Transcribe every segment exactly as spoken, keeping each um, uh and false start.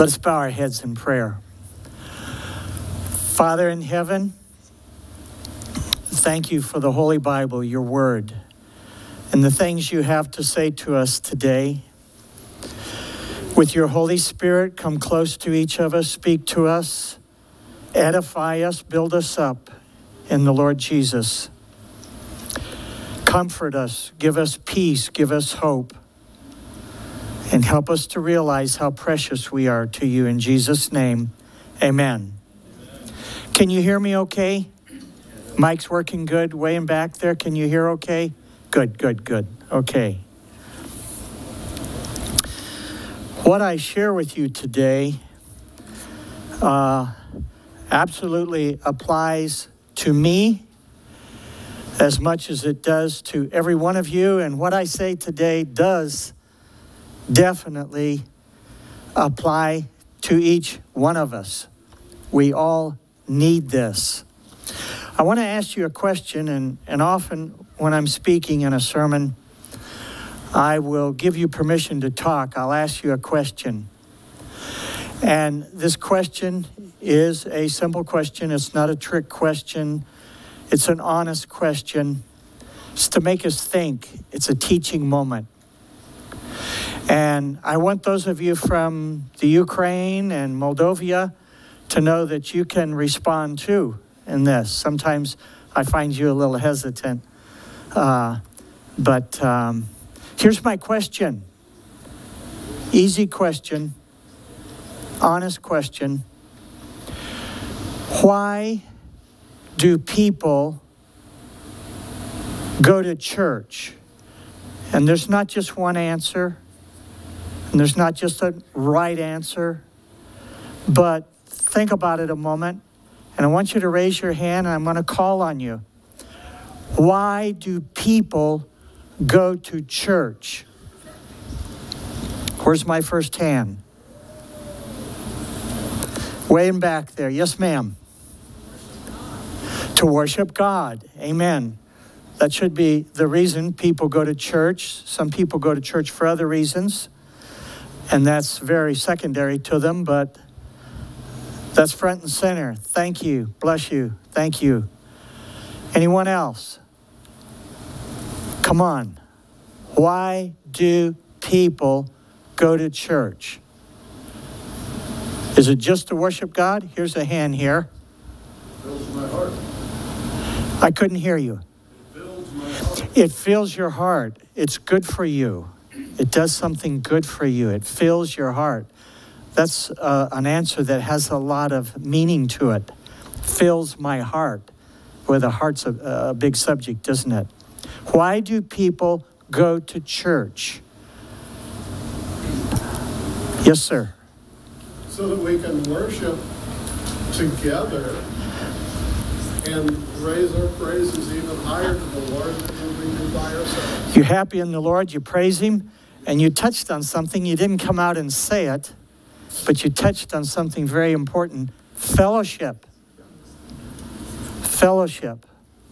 Let's bow our heads in prayer. Father in heaven, thank you for the Holy Bible, your word, and the things you have to say to us today. With your Holy Spirit, come close to each of us, speak to us, edify us, build us up in the Lord Jesus. Comfort us, give us peace, give us hope, and help us to realize how precious we are to you. In Jesus' name, amen. Amen. Can you hear me okay? Mic's working good, way in back there. Can you hear okay? Good, good, good. Okay. What I share with you today uh, absolutely applies to me as much as it does to every one of you. And what I say today does definitely apply to each one of us. We all need this. I want to ask you a question, and, and often when I'm speaking in a sermon, I will give you permission to talk. I'll ask you a question. And this question is a simple question. It's not a trick question. It's an honest question. It's to make us think. It's a teaching moment. And I want those of you from the Ukraine and Moldova to know that you can respond too in this. Sometimes I find you a little hesitant. Uh, but um, here's my question. Easy question. Honest question. Why do people go to church? And there's not just one answer. And there's not just a right answer, but think about it a moment. And I want you to raise your hand, and I'm going to call on you. Why do people go to church? Where's my first hand? Way in back there. Yes, ma'am. To worship God. Amen. That should be the reason people go to church. Some people go to church for other reasons, and that's very secondary to them, but that's front and center. Thank you. Bless you. Thank you. Anyone else? Come on. Why do people go to church? Is it just to worship God? Here's a hand here. It fills my heart. I couldn't hear you. It fills my heart. It fills your heart. It's good for you. It does something good for you. It fills your heart. That's uh, an answer that has a lot of meaning to it. Fills my heart. Well, the heart's a, a big subject, isn't it? Why do people go to church? Yes, sir. So that we can worship together and raise our praises even higher to the Lord than we do by ourselves. You're happy in the Lord, you praise Him, and you touched on something. You didn't come out and say it, but you touched on something very important. Fellowship. Fellowship.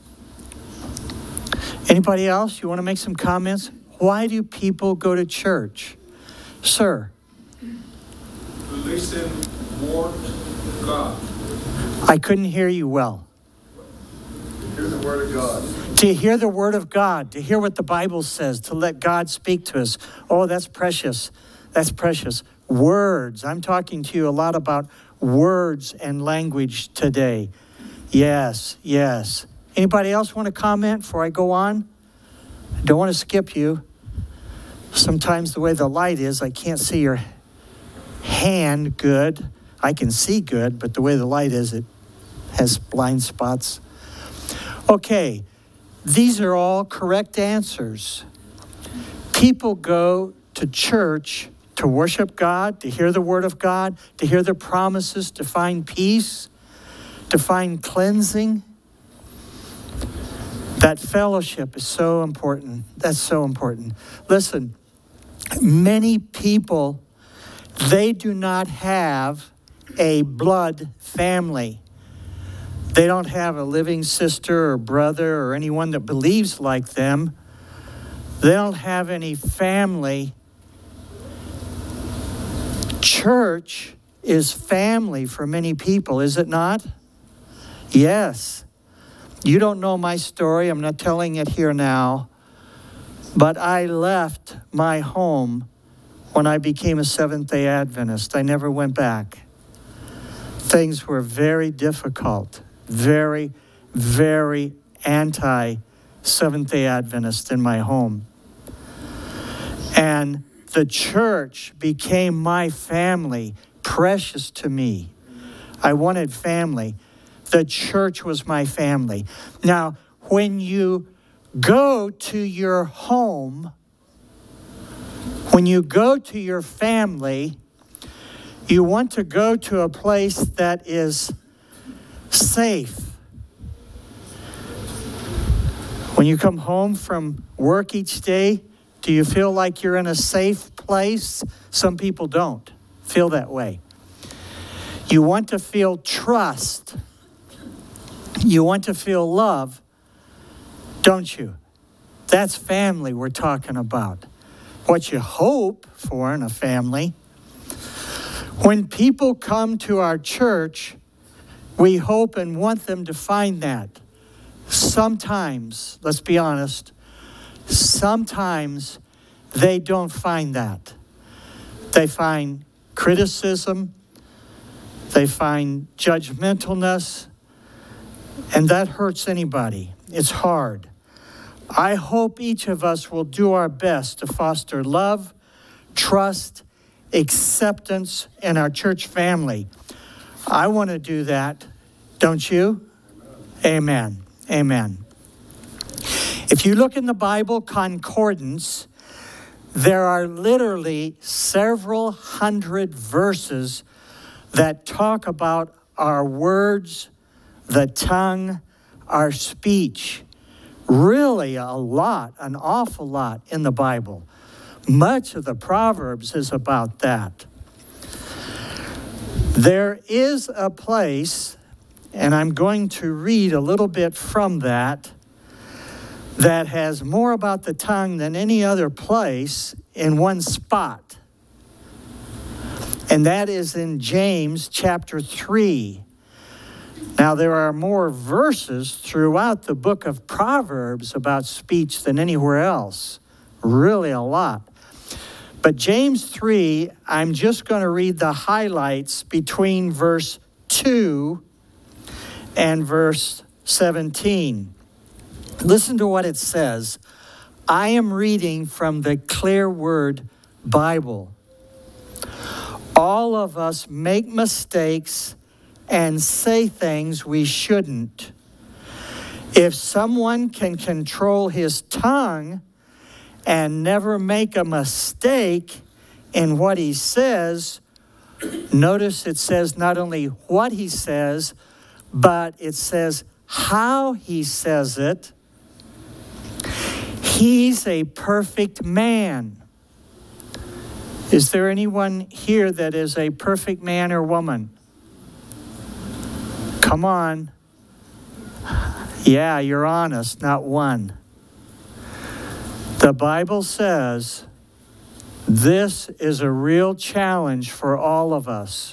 Anybody else? You want to make some comments? Why do people go to church? Sir. To listen more to God. I couldn't hear you well. To hear the Word of God. To hear the Word of God, to hear what the Bible says, to let God speak to us. Oh, that's precious. That's precious. Words. I'm talking to you a lot about words and language today. Yes, yes. Anybody else want to comment before I go on? I don't want to skip you. Sometimes the way the light is, I can't see your hand good. I can see good, but the way the light is, it has blind spots. Okay, these are all correct answers. People go to church to worship God, to hear the Word of God, to hear the promises, to find peace, to find cleansing. That fellowship is so important. That's so important. Listen, many people, they do not have a blood family. They don't have a living sister or brother or anyone that believes like them. They don't have any family. Church is family for many people, is it not? Yes. You don't know my story. I'm not telling it here now. But I left my home when I became a Seventh-day Adventist. I never went back. Things were very difficult, very, very anti-Seventh-day Adventist in my home. And the church became my family, precious to me. I wanted family. The church was my family. Now, when you go to your home, when you go to your family, you want to go to a place that is safe. When you come home from work each day, do you feel like you're in a safe place? Some people don't feel that way. You want to feel trust. You want to feel love, don't you? That's family we're talking about. What you hope for in a family. When people come to our church, we hope and want them to find that. Sometimes, let's be honest, sometimes they don't find that. They find criticism, they find judgmentalness, and that hurts anybody. It's hard. I hope each of us will do our best to foster love, trust, acceptance in our church family. I want to do that, don't you? Amen. Amen. If you look in the Bible concordance, there are literally several hundred verses that talk about our words, the tongue, our speech. Really a lot, an awful lot in the Bible. Much of the Proverbs is about that. There is a place, and I'm going to read a little bit from that, that has more about the tongue than any other place in one spot. And that is in James chapter three. Now, there are more verses throughout the book of Proverbs about speech than anywhere else. Really a lot. But James three, I'm just going to read the highlights between verse two and verse seventeen. Listen to what it says. I am reading from the Clear Word Bible. All of us make mistakes and say things we shouldn't. If someone can control his tongue and never make a mistake in what he says, notice it says not only what he says, but it says how he says it. He's a perfect man. Is there anyone here that is a perfect man or woman? Come on. Yeah, you're honest, not one. The Bible says this is a real challenge for all of us.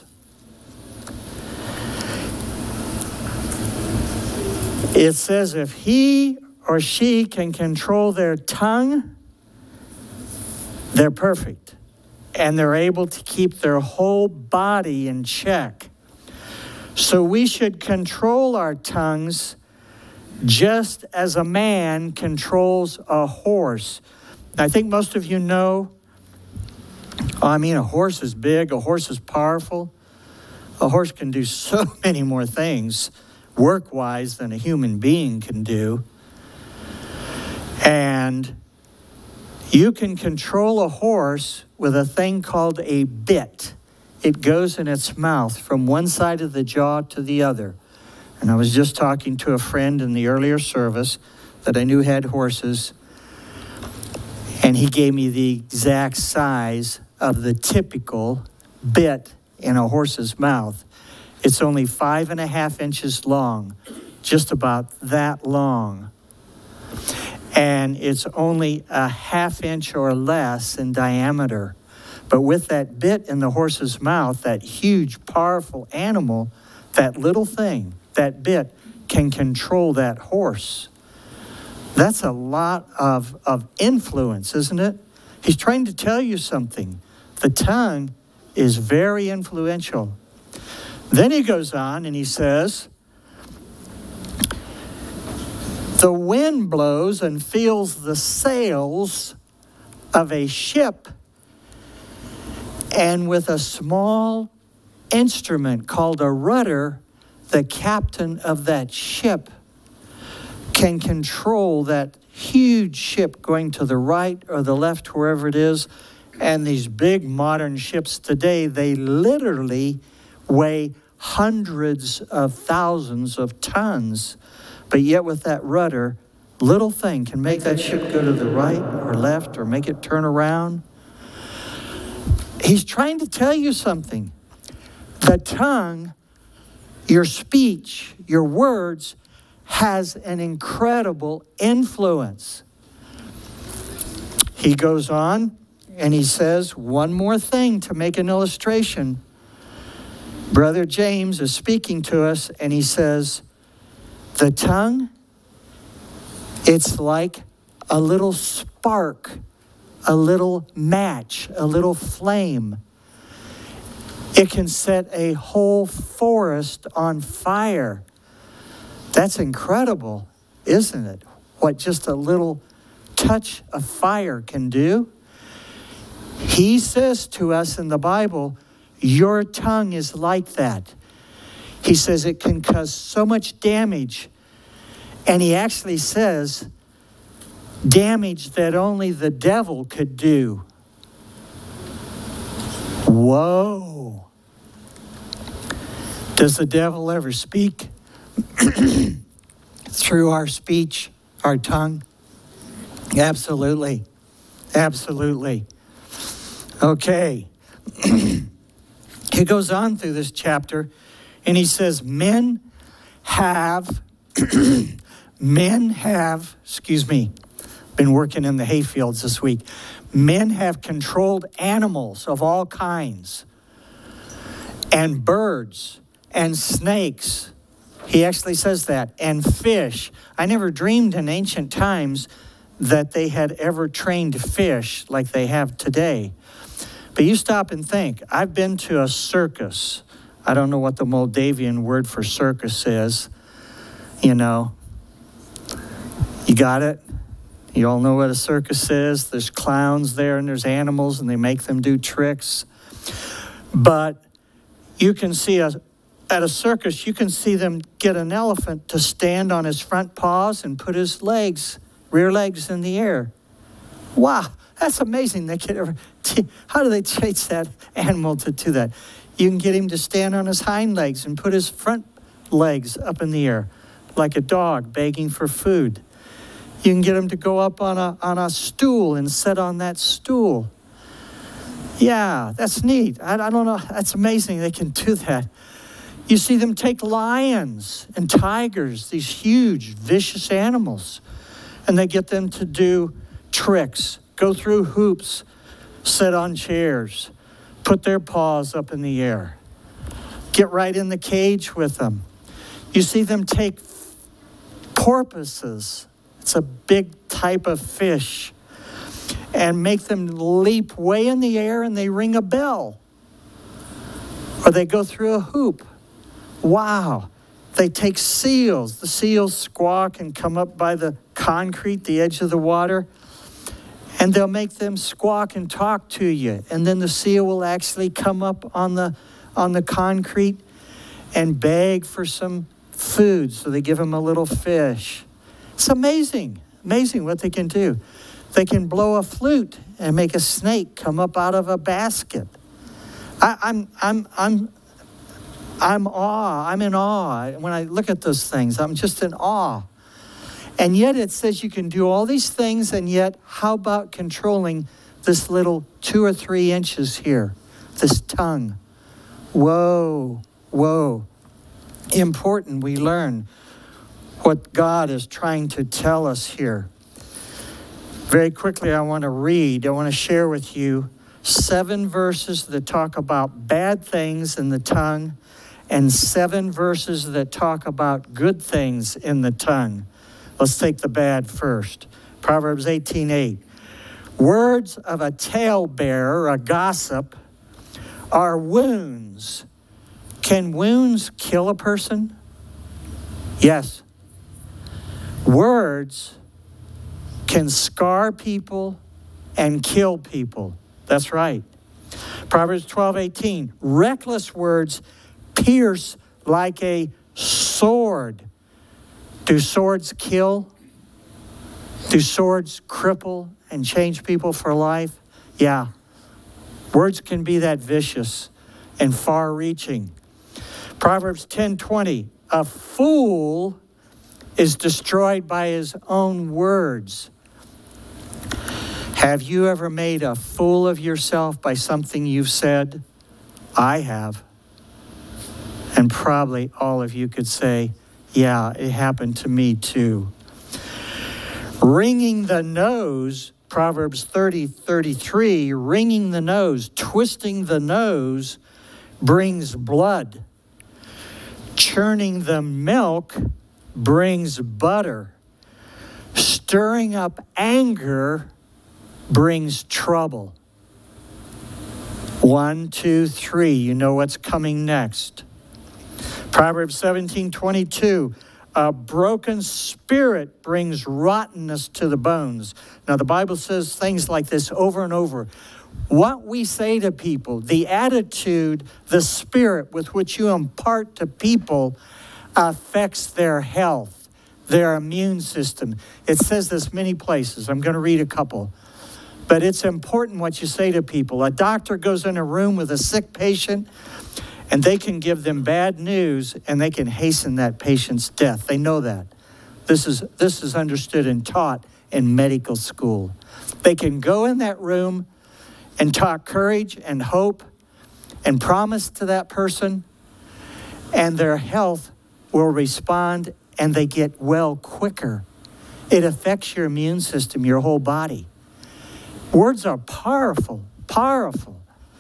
It says if he or she can control their tongue, they're perfect. And they're able to keep their whole body in check. So we should control our tongues just as a man controls a horse. I think most of you know, I mean, a horse is big, a horse is powerful. A horse can do so many more things work-wise than a human being can do. And you can control a horse with a thing called a bit. It goes in its mouth from one side of the jaw to the other. And I was just talking to a friend in the earlier service that I knew had horses, and he gave me the exact size of the typical bit in a horse's mouth. It's only five and a half inches long, just about that long. And it's only a half inch or less in diameter. But with that bit in the horse's mouth, that huge, powerful animal, that little thing, that bit, can control that horse. That's a lot of, of influence, isn't it? He's trying to tell you something. The tongue is very influential. Then he goes on and he says, the wind blows and fills the sails of a ship, and with a small instrument called a rudder, the captain of that ship can control that huge ship going to the right or the left, wherever it is. And these big modern ships today, they literally weigh hundreds of thousands of tons. But yet with that rudder, little thing can make that ship go to the right or left or make it turn around. He's trying to tell you something. The tongue, your speech, your words, has an incredible influence. He goes on and he says one more thing to make an illustration. Brother James is speaking to us and he says, the tongue, it's like a little spark, a little match, a little flame. It can set a whole forest on fire. That's incredible, isn't it? What just a little touch of fire can do. He says to us in the Bible, your tongue is like that. He says it can cause so much damage. And he actually says damage that only the devil could do. Whoa. Does the devil ever speak through our speech, our tongue? Absolutely. Absolutely. Okay. He goes on through this chapter and he says, men have, men have, excuse me, been working in the hayfields this week. Men have controlled animals of all kinds and birds and snakes. He actually says that, and fish. I never dreamed in ancient times that they had ever trained fish like they have today. But you stop and think. I've been to a circus. I don't know what the Moldavian word for circus is. You know, you got it? You all know what a circus is. There's clowns there and there's animals and they make them do tricks. But you can see a, at a circus, you can see them get an elephant to stand on his front paws and put his legs, rear legs in the air. Wow, that's amazing. They can ever, how do they teach that animal to do that? You can get him to stand on his hind legs and put his front legs up in the air like a dog begging for food. You can get him to go up on a on a stool and sit on that stool. Yeah, that's neat. I, I don't know. That's amazing they can do that. You see them take lions and tigers, these huge, vicious animals, and they get them to do tricks, go through hoops, sit on chairs, put their paws up in the air, get right in the cage with them. You see them take porpoises, it's a big type of fish, and make them leap way in the air and they ring a bell. Or they go through a hoop. Wow. They take seals. The seals squawk and come up by the concrete, the edge of the water, and they'll make them squawk and talk to you. And then the seal will actually come up on the on the concrete and beg for some food. So they give them a little fish. It's amazing, amazing what they can do. They can blow a flute and make a snake come up out of a basket. I, I'm, I'm, I'm, I'm awe. I'm in awe when I look at those things. I'm just in awe. And yet it says you can do all these things, and yet how about controlling this little two or three inches here, this tongue? Whoa, whoa. Important we learn what God is trying to tell us here. Very quickly, I want to read, I want to share with you seven verses that talk about bad things in the tongue, and seven verses that talk about good things in the tongue. Let's take the bad first. Proverbs eighteen eight. Words of a talebearer, a gossip, are wounds. Can wounds kill a person? Yes. Words can scar people and kill people. That's right. Proverbs twelve eighteen. Reckless words pierce like a sword. Do swords kill? Do swords cripple and change people for life? Yeah. Words can be that vicious and far-reaching. Proverbs ten twenty. A fool is destroyed by his own words. Have you ever made a fool of yourself by something you've said? I have. And probably all of you could say, yeah, it happened to me too. Wringing the nose, Proverbs thirty thirty-three, wringing the nose, twisting the nose brings blood. Churning the milk brings butter. Stirring up anger brings trouble. One, two, three. You know what's coming next. Proverbs seventeen twenty-two. A broken spirit brings rottenness to the bones. Now, the Bible says things like this over and over. What we say to people, the attitude, the spirit with which you impart to people affects their health, their immune system. It says this many places. I'm going to read a couple. But it's important what you say to people. A doctor goes in a room with a sick patient, and they can give them bad news, and they can hasten that patient's death. They know that. This is, this is understood and taught in medical school. They can go in that room and talk courage and hope and promise to that person, and their health will respond, and they get well quicker. It affects your immune system, your whole body. Words are powerful, powerful.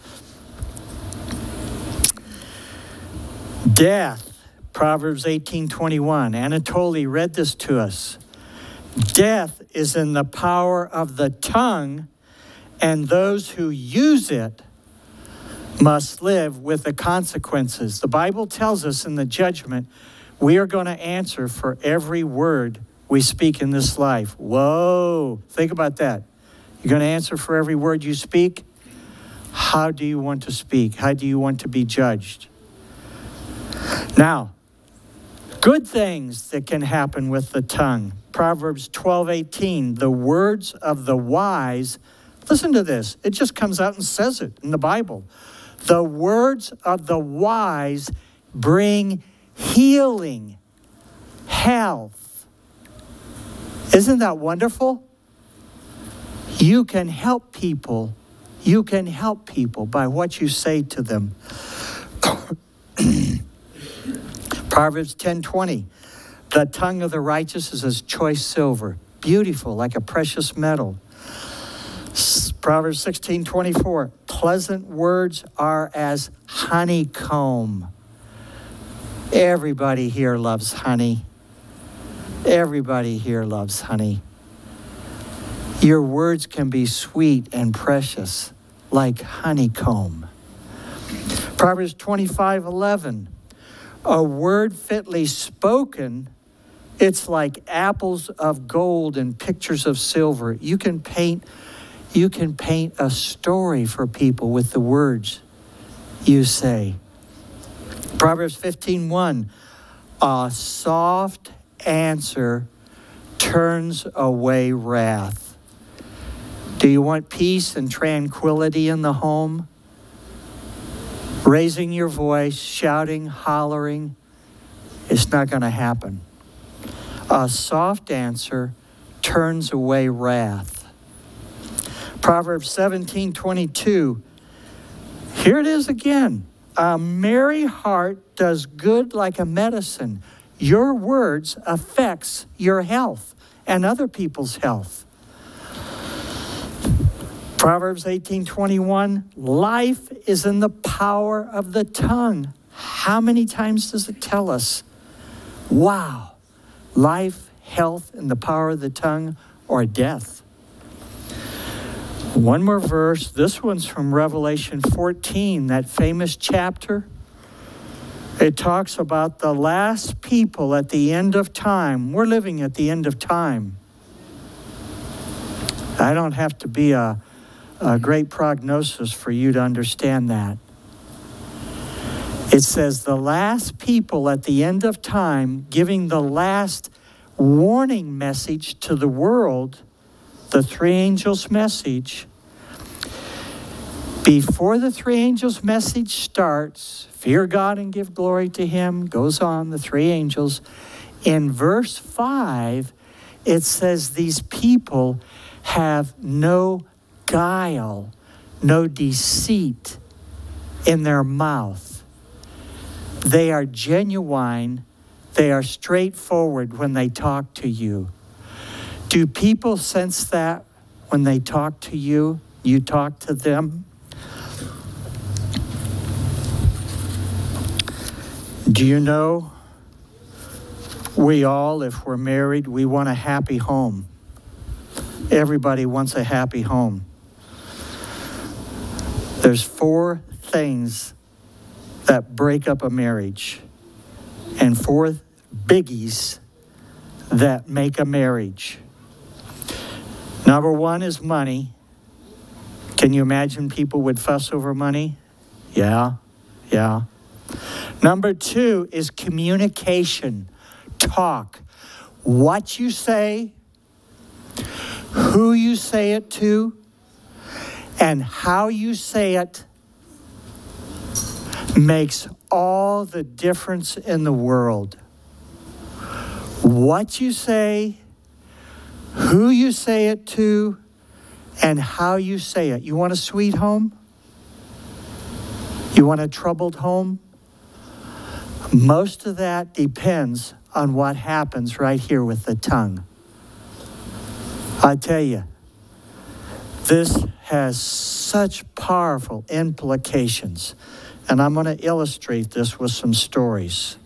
Death, Proverbs eighteen twenty-one. Anatoly read this to us. Death is in the power of the tongue, and those who use it must live with the consequences. The Bible tells us in the judgment, we are going to answer for every word we speak in this life. Whoa, think about that. You're going to answer for every word you speak? How do you want to speak? How do you want to be judged? Now, good things that can happen with the tongue. Proverbs twelve eighteen, the words of the wise. Listen to this. It just comes out and says it in the Bible. The words of the wise bring healing, health. Isn't that wonderful? You can help people. You can help people by what you say to them. Proverbs ten twenty. The tongue of the righteous is as choice silver, beautiful like a precious metal. Proverbs sixteen twenty-four. Pleasant words are as honeycomb. Everybody here loves honey. Everybody here loves honey. Your words can be sweet and precious like honeycomb. Proverbs twenty-five eleven. A word fitly spoken, it's like apples of gold and pictures of silver. You can paint, you can paint a story for people with the words you say. Proverbs fifteen one. A soft answer turns away wrath. Do you want peace and tranquility in the home? Raising your voice, shouting, hollering, it's not going to happen. A soft answer turns away wrath. Proverbs seventeen twenty-two. Here it is again. A merry heart does good like a medicine. Your words affects your health and other people's health. Proverbs eighteen twenty-one, life is in the power of the tongue. How many times does it tell us? Wow, life, health, and the power of the tongue, or death. One more verse. This one's from Revelation fourteen, that famous chapter. It talks about the last people at the end of time. We're living at the end of time. I don't have to be a, a great prognosis for you to understand that. It says the last people at the end of time, giving the last warning message to the world, the three angels' message. Before the three angels' message starts, fear God and give glory to him, goes on, the three angels. In verse five, it says these people have no guile, no deceit in their mouth. They are genuine. They are straightforward when they talk to you. Do people sense that when they talk to you? You talk to them? Do you know, we all, if we're married, we want a happy home. Everybody wants a happy home. There's four things that break up a marriage, and four biggies that make a marriage. Number one is money. Can you imagine people would fuss over money? Yeah, yeah. Number two is communication, talk. What you say, who you say it to, and how you say it makes all the difference in the world. What you say, who you say it to, and how you say it. You want a sweet home? You want a troubled home? Most of that depends on what happens right here with the tongue. I tell you, this has such powerful implications. And I'm going to illustrate this with some stories.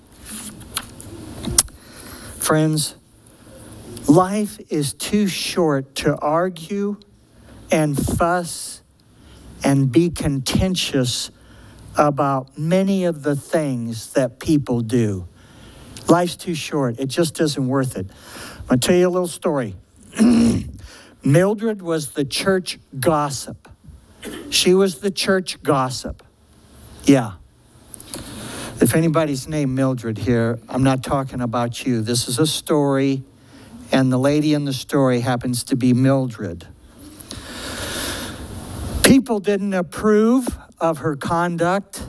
Friends, life is too short to argue and fuss and be contentious about many of the things that people do. Life's too short. It just isn't worth it. I'm going to tell you a little story. Mildred was the church gossip. She was the church gossip. Yeah. If anybody's named Mildred here, I'm not talking about you. This is a story, and the lady in the story happens to be Mildred. People didn't approve of her conduct,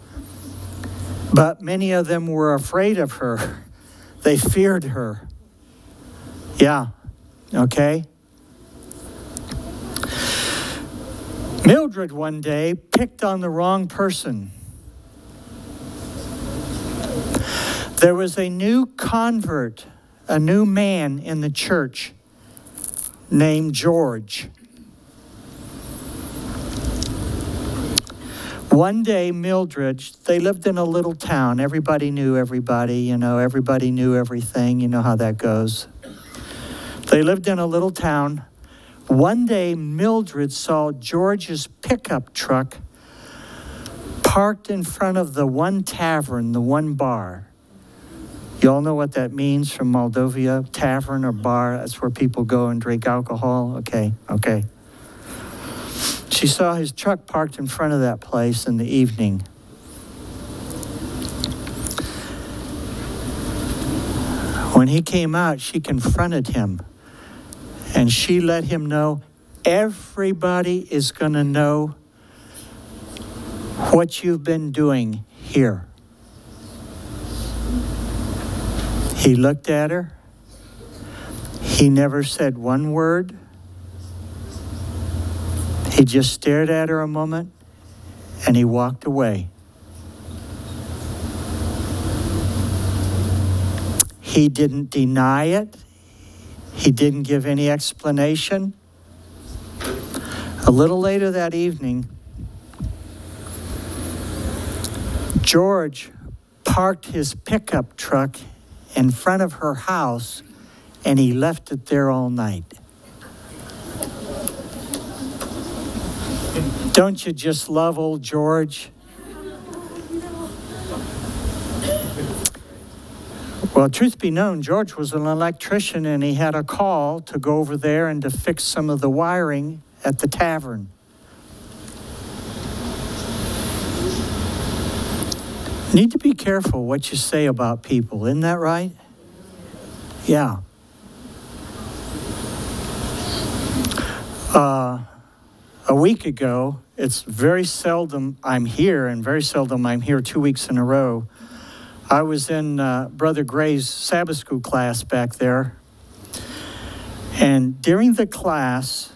but many of them were afraid of her. They feared her. Yeah, okay? Mildred one day picked on the wrong person. There was a new convert, a new man in the church named George. One day, Mildred, they lived in a little town. Everybody knew everybody, you know, everybody knew everything. You know how that goes. They lived in a little town. One day, Mildred saw George's pickup truck parked in front of the one tavern, the one bar. You all know what that means from Moldova? Tavern or bar, that's where people go and drink alcohol. Okay, okay. She saw his truck parked in front of that place in the evening. When he came out, she confronted him. And she let him know, everybody is going to know what you've been doing here. He looked at her. He never said one word. He just stared at her a moment, and he walked away. He didn't deny it. He didn't give any explanation. A little later that evening, George parked his pickup truck in front of her house, and he left it there all night. Don't you just love old George? Well, truth be known, George was an electrician, and he had a call to go over there and to fix some of the wiring at the tavern. Need to be careful what you say about people, isn't that right? Yeah. Uh, a week ago, it's very seldom I'm here, and very seldom I'm here two weeks in a row. I was in uh, Brother Gray's Sabbath school class back there, and during the class,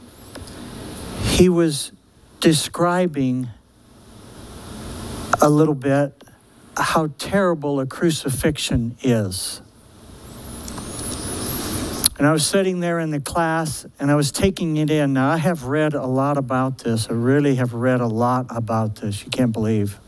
he was describing a little bit how terrible a crucifixion is. And I was sitting there in the class, and I was taking it in. Now, I have read a lot about this. I really have read a lot about this. You can't believe.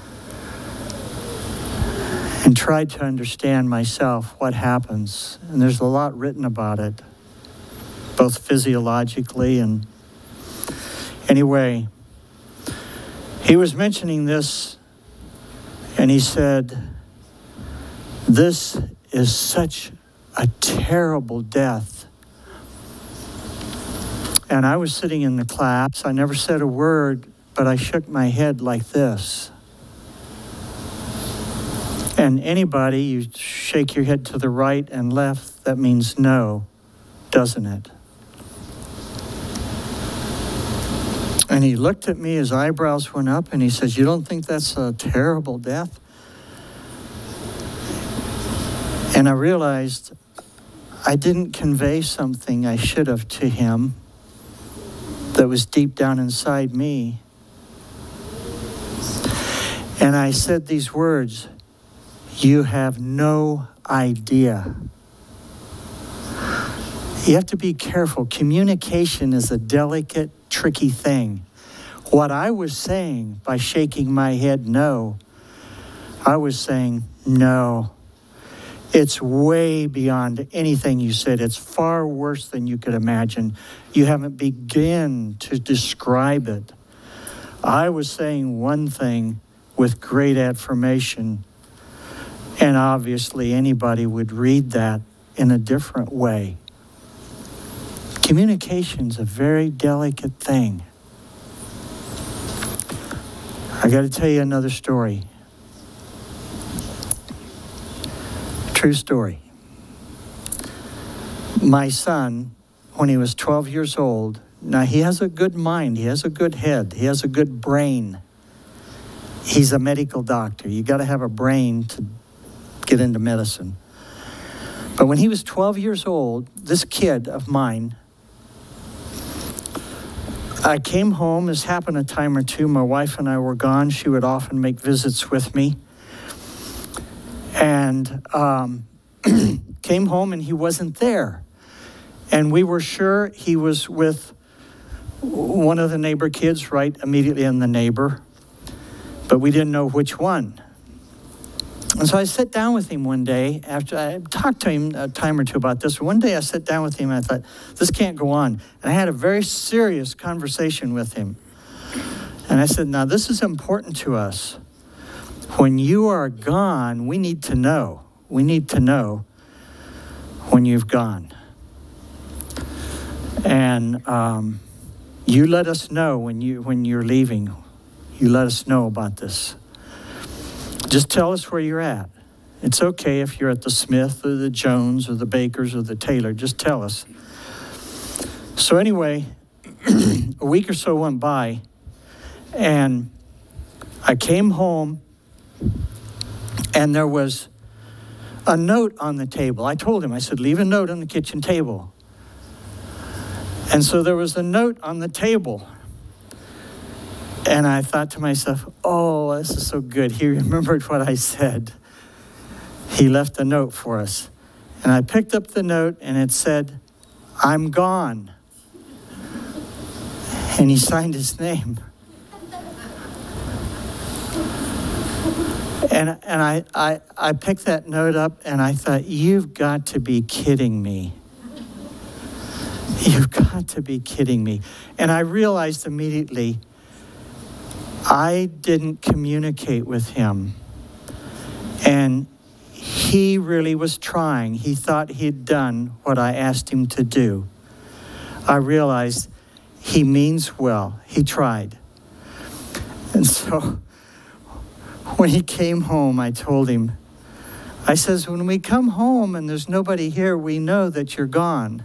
And tried to understand myself what happens. And there's a lot written about it, both physiologically and... Anyway, he was mentioning this, and he said, this is such a terrible death. And I was sitting in the class. I never said a word, but I shook my head like this. And anybody, you shake your head to the right and left, that means no, doesn't it? And he looked at me, his eyebrows went up, and he says, you don't think that's a terrible death? And I realized I didn't convey something I should have to him that was deep down inside me. And I said these words, you have no idea. You have to be careful. Communication is a delicate, tricky thing. What I was saying by shaking my head no, I was saying no. It's way beyond anything you said. It's far worse than you could imagine. You haven't begun to describe it. I was saying one thing with great affirmation, and obviously anybody would read that in a different way. Communication's a very delicate thing. I got to tell you another story. True story. My son, when he was twelve years old, now he has a good mind, he has a good head, he has a good brain. He's a medical doctor. You got to have a brain to get into medicine. But when he was twelve years old, this kid of mine, I came home. This happened a time or two. My wife and I were gone. She would often make visits with me. And um, came home, and he wasn't there. And we were sure he was with one of the neighbor kids right immediately in the neighbor, but we didn't know which one. And so I sat down with him one day after I talked to him a time or two about this. One day I sat down with him and I thought, this can't go on. And I had a very serious conversation with him. And I said, now this is important to us. When you are gone, we need to know. We need to know when you've gone. And um, you let us know when, you, when you're leaving. You let us know about this. Just tell us where you're at. It's okay if you're at the Smith or the Jones or the Bakers or the Taylor. Just tell us. So anyway, a week or so went by, and I came home, and there was a note on the table. I told him, I said, leave a note on the kitchen table. And so there was a note on the table. And I thought to myself, oh, this is so good. He remembered what I said. He left a note for us. And I picked up the note, and it said, I'm gone. And he signed his name. And, and I, I, I picked that note up and I thought, you've got to be kidding me. You've got to be kidding me. And I realized immediately I didn't communicate with him. And he really was trying. He thought he'd done what I asked him to do. I realized he means well. He tried. And so when he came home, I told him, I says, when we come home and there's nobody here, we know that you're gone.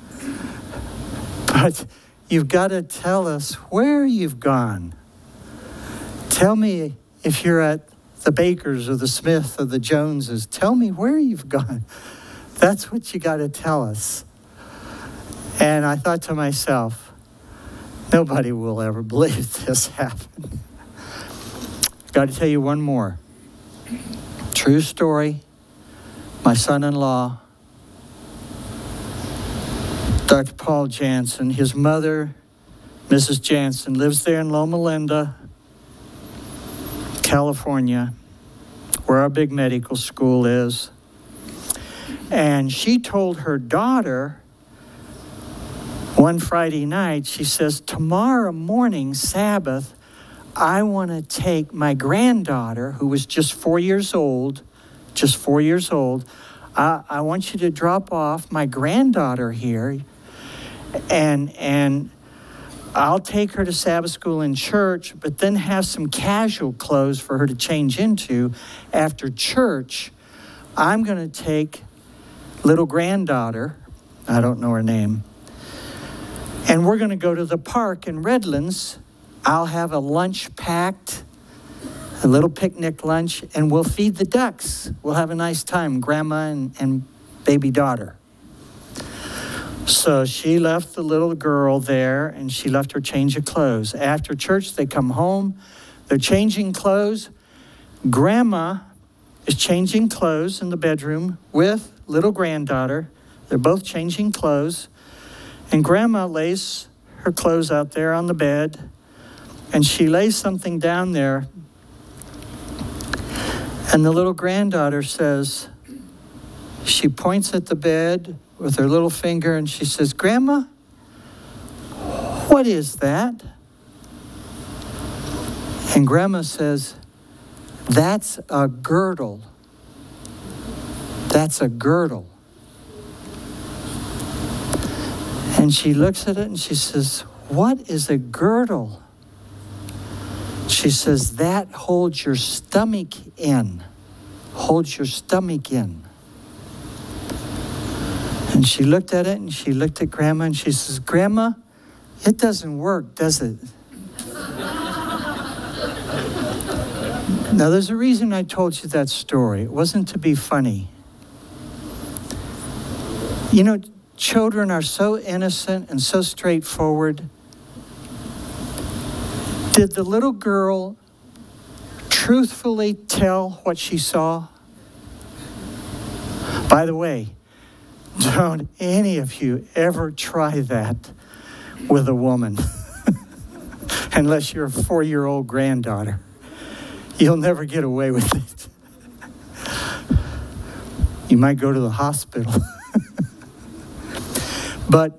But you've got to tell us where you've gone. Tell me if you're at the Bakers or the Smith or the Joneses. Tell me where you've gone. That's what you got to tell us. And I thought to myself, nobody will ever believe this happened. Got to tell you one more. True story. My son-in-law, Doctor Paul Jansen, his mother, Missus Jansen, lives there in Loma Linda, California, where our big medical school is. And she told her daughter one Friday night, she says, tomorrow morning, Sabbath, I want to take my granddaughter, who was just four years old, just four years old, I, I want you to drop off my granddaughter here, and and I'll take her to Sabbath school in church, but then have some casual clothes for her to change into. After church, I'm going to take little granddaughter, I don't know her name, and we're going to go to the park in Redlands. I'll have a lunch packed, a little picnic lunch, and we'll feed the ducks. We'll have a nice time, grandma and, and baby daughter. So she left the little girl there, and she left her change of clothes. After church, they come home. They're changing clothes. Grandma is changing clothes in the bedroom with little granddaughter. They're both changing clothes. And Grandma lays her clothes out there on the bed, and she lays something down there. And the little granddaughter says, she points at the bed with her little finger, and she says, Grandma, what is that? And Grandma says, that's a girdle. That's a girdle. And she looks at it and she says, what is a girdle? She says, that holds your stomach in. Holds your stomach in. And she looked at it and she looked at Grandma and she says, Grandma, it doesn't work, does it? Now, there's a reason I told you that story. It wasn't to be funny. You know, children are so innocent and so straightforward. Did the little girl truthfully tell what she saw? By the way, don't any of you ever try that with a woman, unless you're a four-year-old granddaughter. You'll never get away with it. You might go to the hospital. But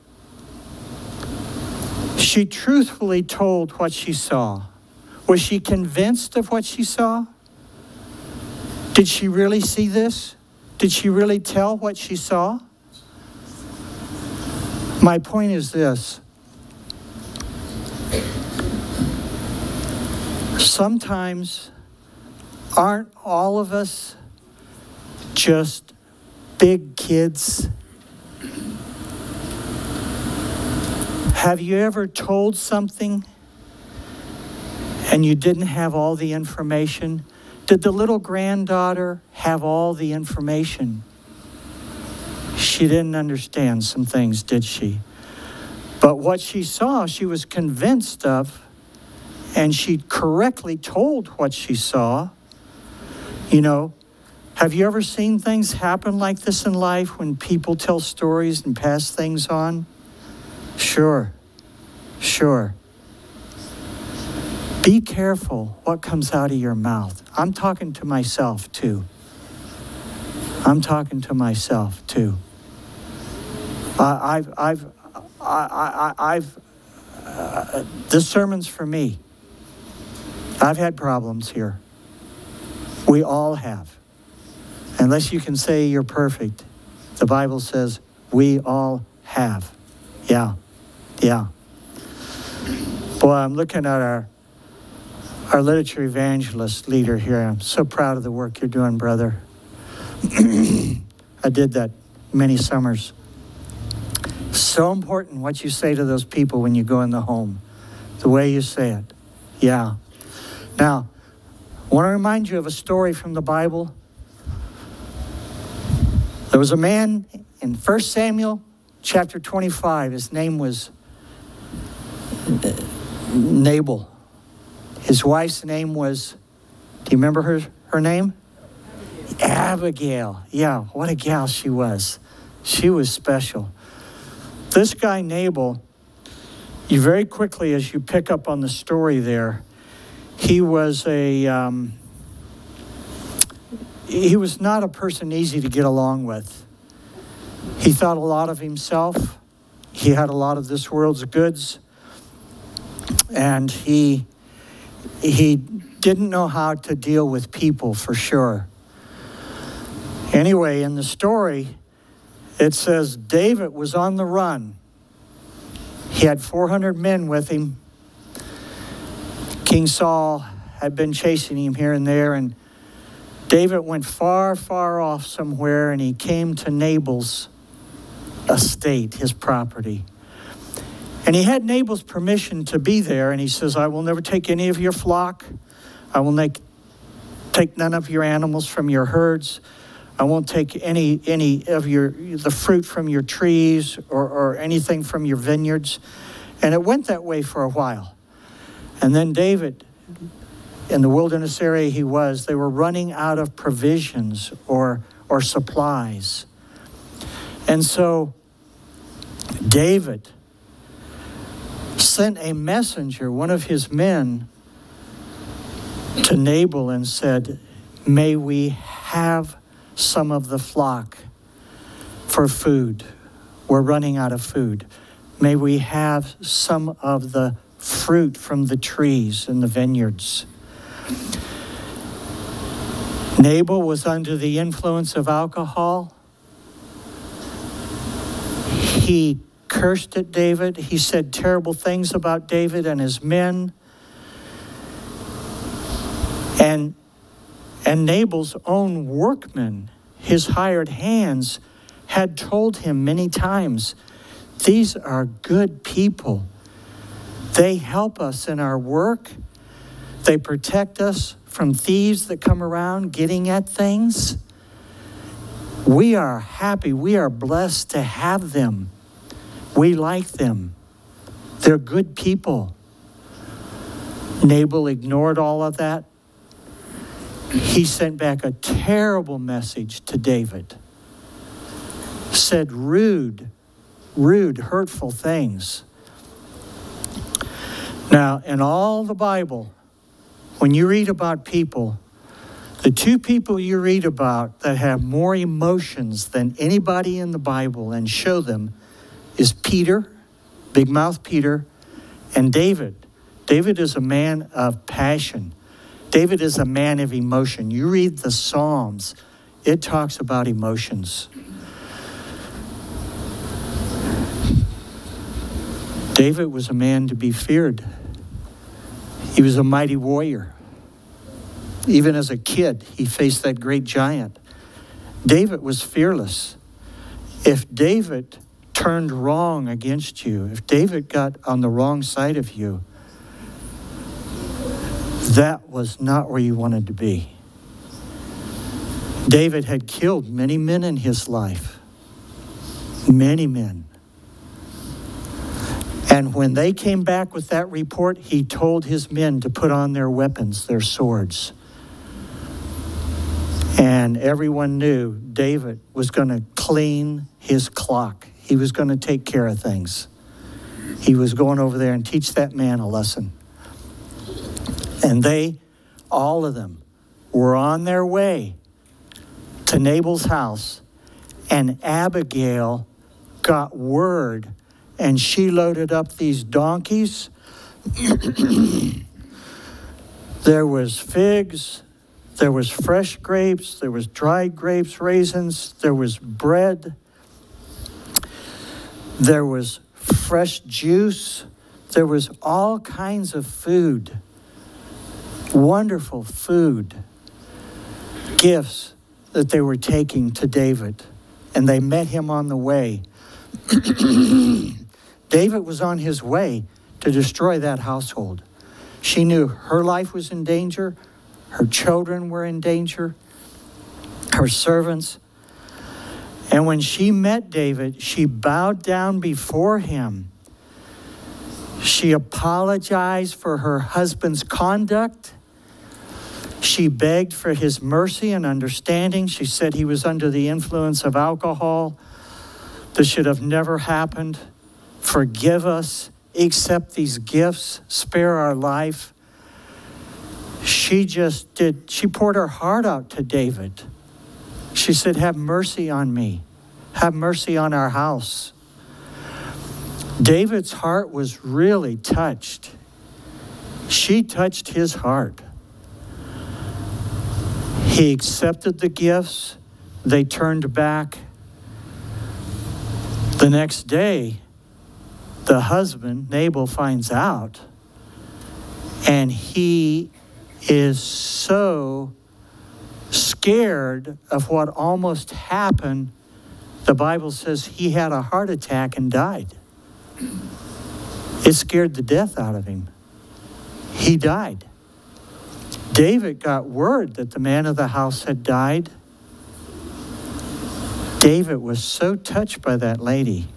she truthfully told what she saw. Was she convinced of what she saw? Did she really see this? Did she really tell what she saw? My point is this. Sometimes aren't all of us just big kids? Have you ever told something and you didn't have all the information? Did the little granddaughter have all the information? She didn't understand some things, did she? But what she saw, she was convinced of, and she correctly told what she saw. You know, have you ever seen things happen like this in life when people tell stories and pass things on? Sure. Sure. Be careful what comes out of your mouth. I'm talking to myself too. I'm talking to myself too. Uh, I've, I've, I, I, I've, uh, this sermon's for me. I've had problems here. We all have. Unless you can say you're perfect, the Bible says we all have. Yeah, yeah. Boy, I'm looking at our our literature evangelist leader here. I'm so proud of the work you're doing, brother. I did that many summers. So important what you say to those people when you go in the home, the way you say it. Yeah. Now, I want to remind you of a story from the Bible. There was a man in First Samuel chapter twenty-five. His name was Nabal. His wife's name was, do you remember her, her name? Abigail. Abigail. Yeah, what a gal she was. She was special. This guy Nabal, you very quickly, as you pick up on the story there, he was a, um, he was not a person easy to get along with. He thought a lot of himself. He had a lot of this world's goods. And he he didn't know how to deal with people, for sure. Anyway, in the story, it says David was on the run. He had four hundred men with him. King Saul had been chasing him here and there, and David went far, far off somewhere, and he came to Nabal's estate, his property. And he had Nabal's permission to be there, and he says, I will never take any of your flock. I will make, take none of your animals from your herds. I won't take any any of your the fruit from your trees or, or anything from your vineyards. And it went that way for a while. And then David, in the wilderness area he was, they were running out of provisions or or supplies. And so David sent a messenger, one of his men, to Nabal and said, may we have some of the flock for food. We're running out of food. May we have some of the fruit from the trees in the vineyards. Nabal was under the influence of alcohol. He cursed at David. He said terrible things about David and his men. And, and Nabal's own workmen, his hired hands, had told him many times, these are good people. They help us in our work. They protect us from thieves that come around getting at things. We are happy. We are blessed to have them. We like them. They're good people. Nabal ignored all of that. He sent back a terrible message to David. Said rude, rude, hurtful things. Now, in all the Bible, when you read about people, the two people you read about that have more emotions than anybody in the Bible and show them is Peter, big mouth Peter, and David. David is a man of passion. David is a man of emotion. You read the Psalms, it talks about emotions. David was a man to be feared. He was a mighty warrior. Even as a kid, he faced that great giant. David was fearless. If David turned wrong against you, if David got on the wrong side of you, that was not where you wanted to be. David had killed many men in his life. Many men. And when they came back with that report, he told his men to put on their weapons, their swords. And everyone knew David was going to clean his clock. He was going to take care of things. He was going over there and teach that man a lesson. And they, all of them, were on their way to Nabal's house. And Abigail got word, and she loaded up these donkeys. There was figs, there was fresh grapes, there was dried grapes, raisins, there was bread, there was fresh juice, there was all kinds of food, wonderful food, gifts that they were taking to David. And they met him on the way. David was on his way to destroy that household. She knew her life was in danger, her children were in danger, her servants. And when she met David, she bowed down before him. She apologized for her husband's conduct. She begged for his mercy and understanding. She said he was under the influence of alcohol. This should have never happened. Forgive us. Accept these gifts. Spare our life. She just did, she poured her heart out to David. She said, have mercy on me. Have mercy on our house. David's heart was really touched. She touched his heart. He accepted the gifts. They turned back. The next day, the husband, Nabal, finds out, and he is so scared of what almost happened. The Bible says he had a heart attack and died. It scared the death out of him. He died. David got word that the man of the house had died. David was so touched by that lady.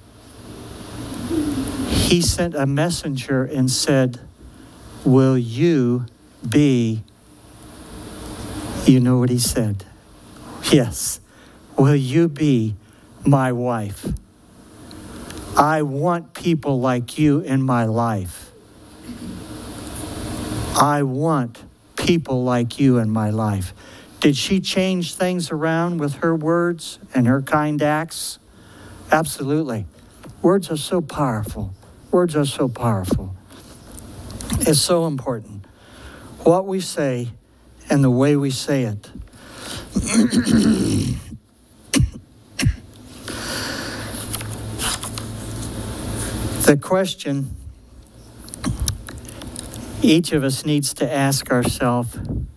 He sent a messenger and said, will you be, you know what he said? Yes. Will you be my wife? I want people like you in my life. I want people like you in my life. Did she change things around with her words and her kind acts? Absolutely. Words are so powerful. Words are so powerful. It's so important. What we say and the way we say it. The question each of us needs to ask ourselves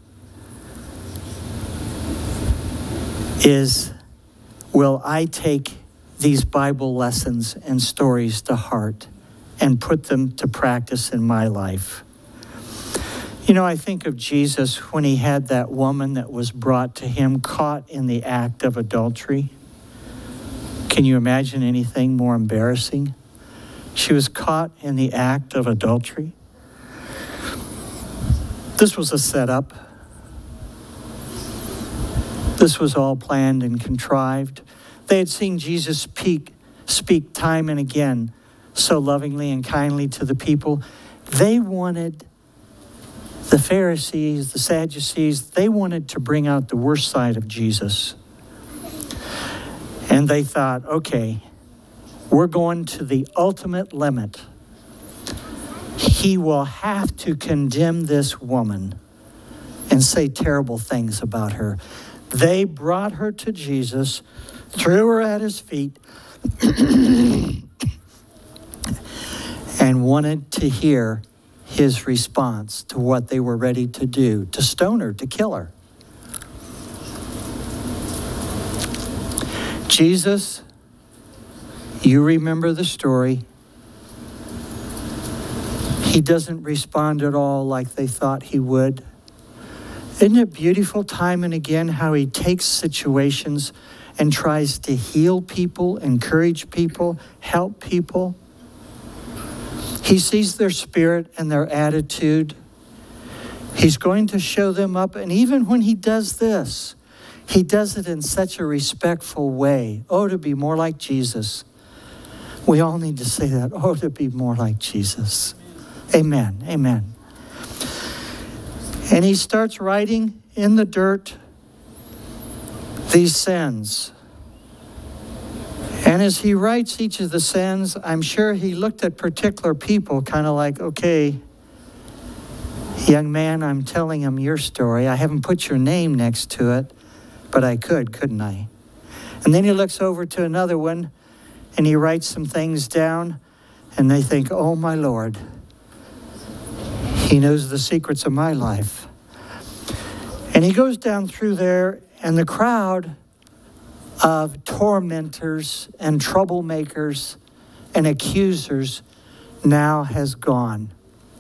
is, will I take these Bible lessons and stories to heart and put them to practice in my life? You know, I think of Jesus when he had that woman that was brought to him caught in the act of adultery. Can you imagine anything more embarrassing? She was caught in the act of adultery. This was a setup. This was all planned and contrived. They had seen Jesus speak, speak time and again so lovingly and kindly to the people. They wanted, the Pharisees, the Sadducees, they wanted to bring out the worst side of Jesus. And they thought, okay, we're going to the ultimate limit. He will have to condemn this woman and say terrible things about her. They brought her to Jesus, threw her at his feet, and wanted to hear his response to what they were ready to do, to stone her, to kill her. Jesus, you remember the story. He doesn't respond at all like they thought he would. Isn't it beautiful time and again how he takes situations and tries to heal people, encourage people, help people? He sees their spirit and their attitude. He's going to show them up. And even when he does this, he does it in such a respectful way. Oh, to be more like Jesus. We all need to say that. Oh, to be more like Jesus. Amen. Amen. And he starts writing in the dirt these sins. And as he writes each of the sins, I'm sure he looked at particular people kind of like, okay, young man, I'm telling him your story. I haven't put your name next to it, but I could, couldn't I? And then he looks over to another one and he writes some things down and they think, oh my Lord, he knows the secrets of my life. And he goes down through there and the crowd of tormentors and troublemakers and accusers now has gone.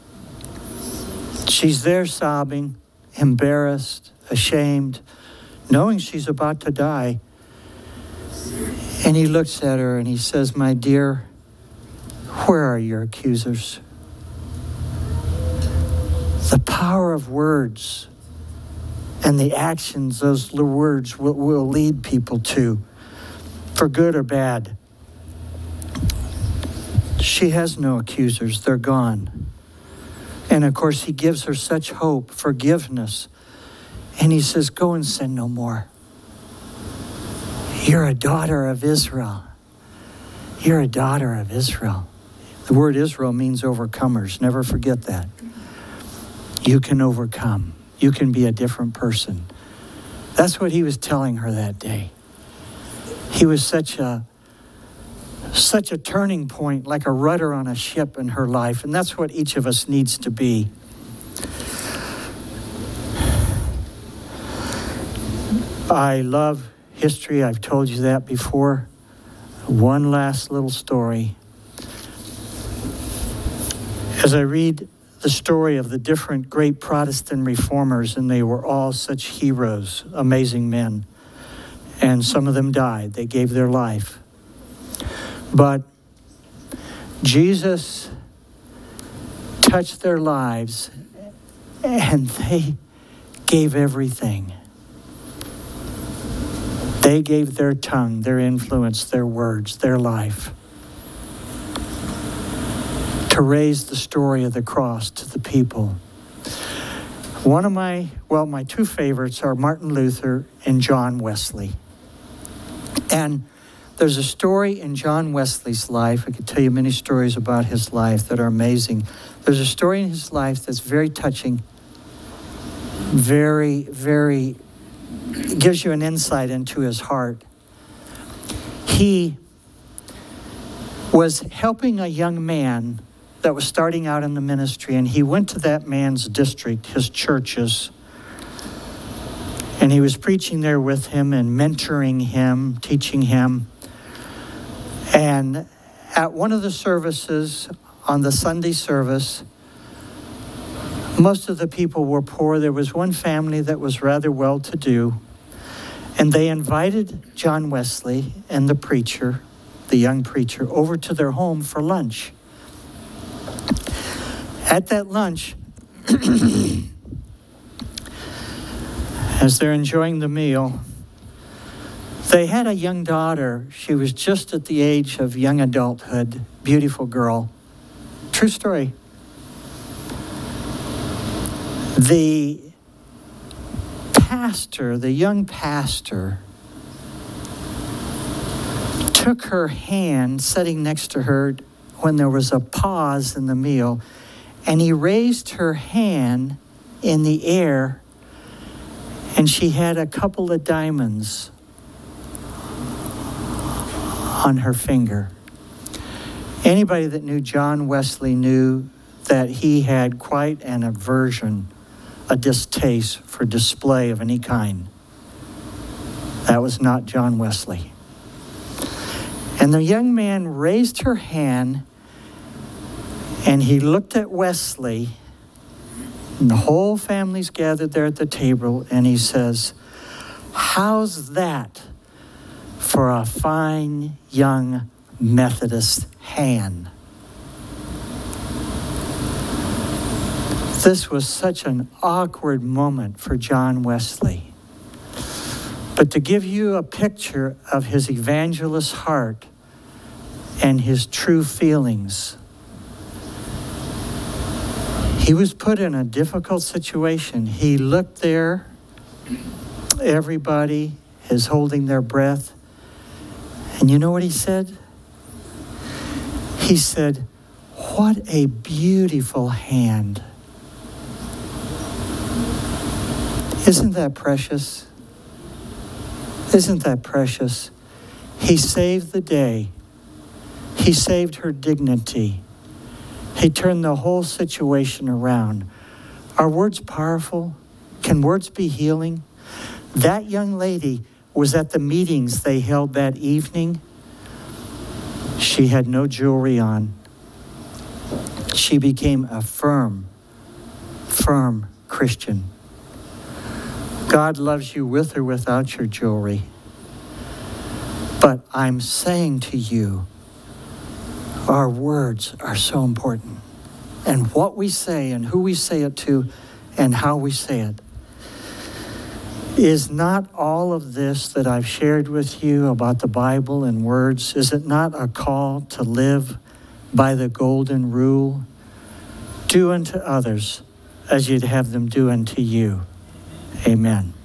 She's there sobbing, embarrassed, ashamed, knowing she's about to die. And he looks at her and he says, my dear, where are your accusers? The power of words and the actions those words will, will lead people to, for good or bad. She has no accusers. They're gone. And of course, he gives her such hope, forgiveness. And he says, go and sin no more. You're a daughter of Israel. You're a daughter of Israel. The word Israel means overcomers. Never forget that. You can overcome. You can be a different person. That's what he was telling her that day. He was such a such a turning point, like a rudder on a ship in her life, and that's what each of us needs to be. I love history. I've told you that before. One last little story. As I read the story of the different great Protestant reformers, and they were all such heroes, amazing men. And some of them died. They gave their life. But Jesus touched their lives, and they gave everything. They gave their tongue, their influence, their words, their life, to raise the story of the cross to the people. One of my, well, my two favorites are Martin Luther and John Wesley. And there's a story in John Wesley's life. I could tell you many stories about his life that are amazing. There's a story in his life that's very touching, very, very, gives you an insight into his heart. He was helping a young man that was starting out in the ministry, and he went to that man's district, his churches, and he was preaching there with him and mentoring him, teaching him. And at one of the services, on the Sunday service, most of the people were poor. There was one family that was rather well-to-do, and they invited John Wesley and the preacher, the young preacher, over to their home for lunch. At that lunch, as they're enjoying the meal, they had a young daughter. She was just at the age of young adulthood, beautiful girl. True story. The pastor, the young pastor, took her hand, sitting next to her when there was a pause in the meal, and he raised her hand in the air, and she had a couple of diamonds on her finger. Anybody that knew John Wesley knew that he had quite an aversion, a distaste for display of any kind. That was not John Wesley. And the young man raised her hand, and he looked at Wesley, and the whole family's gathered there at the table, and he says, how's that for a fine young Methodist hand? This was such an awkward moment for John Wesley. But to give you a picture of his evangelist heart and his true feelings. He was put in a difficult situation. He looked there, everybody is holding their breath, and you know what he said? He said, "What a beautiful hand." Isn't that precious? Isn't that precious? He saved the day. He saved her dignity. He turned the whole situation around. Are words powerful? Can words be healing? That young lady was at the meetings they held that evening. She had no jewelry on. She became a firm, firm Christian. God loves you with or without your jewelry. But I'm saying to you, our words are so important. And what we say and who we say it to and how we say it. Is not all of this that I've shared with you about the Bible and words, is it not a call to live by the golden rule? Do unto others as you'd have them do unto you. Amen.